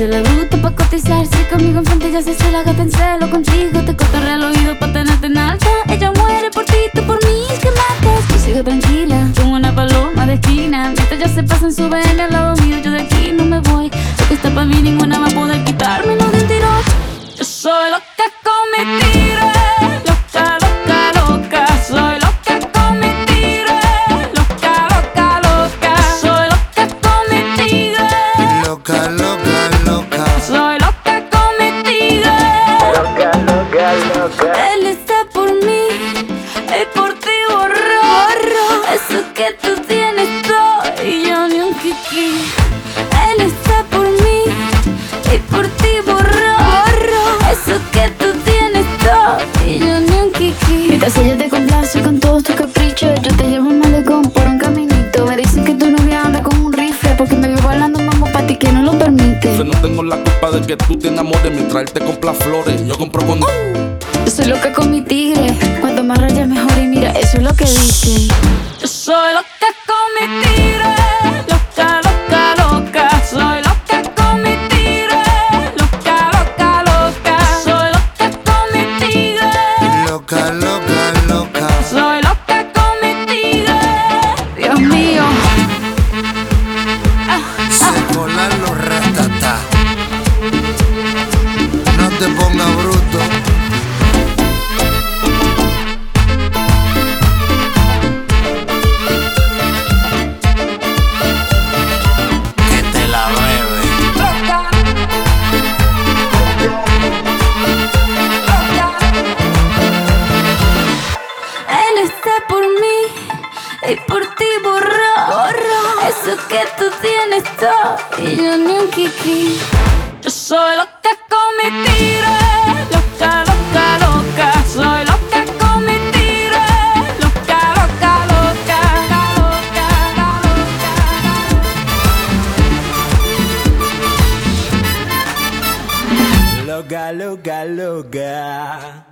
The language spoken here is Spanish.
hace la bruta pa' cotizarse conmigo enfrente, ya se la gata en celo contigo. Te cotorrea al oído pa' tenerte en alta. Ella muere por ti, tú por mí, que matas. Yo sigo tranquila, como una paloma de esquina. Mientras ya se pasan su BM al lado mío, yo de aquí no me voy. Lo que está pa' mí ninguna va a poder quitármelo de un tirón. Yo soy loca con mi tire, loca, loca, loca. Soy loca con mi tire, loca, loca, loca. Soy loca con mi tigre, Loca, loca, loca. soy loca con mi tigre. Loca, loca, loca. Él está por mí y por ti borro eso que tú tienes todo y yo ni un kiki. Él está por mí y por ti borro eso que tú tienes todo y yo ni un kiki. Mientras ella te complace con todos tus caprichos, yo te llevo al malecón por un caminito. Me dicen que tu novia anda con un rifle porque me veo bailando mambo pa' ti que no lo permite. Yo no tengo la culpa de que tú te enamores mientras él te compra flores. Yo compro con... Yo soy loca con mi tigre, cuanto más rayas mejor y mira, eso es lo que dicen. Yo soy loca con mi tigre, loca, loca, loca. Soy loca con mi tigre, loca, loca, loca. Soy loca con mi tigre, Loca, loca, loca. soy loca con mi tigre. Dios mío. Se colan los ratatá. No te pongas bruto. Que te la bebe. Loca. Él está por mí y por ti borro eso que tú tienes todo y yo ni un kiki. Yo soy loca con mi tigre, loca, loca, loca. Soy loca con mi tigre, loca, loca, loca, loca, loca. Loca, loca, loca.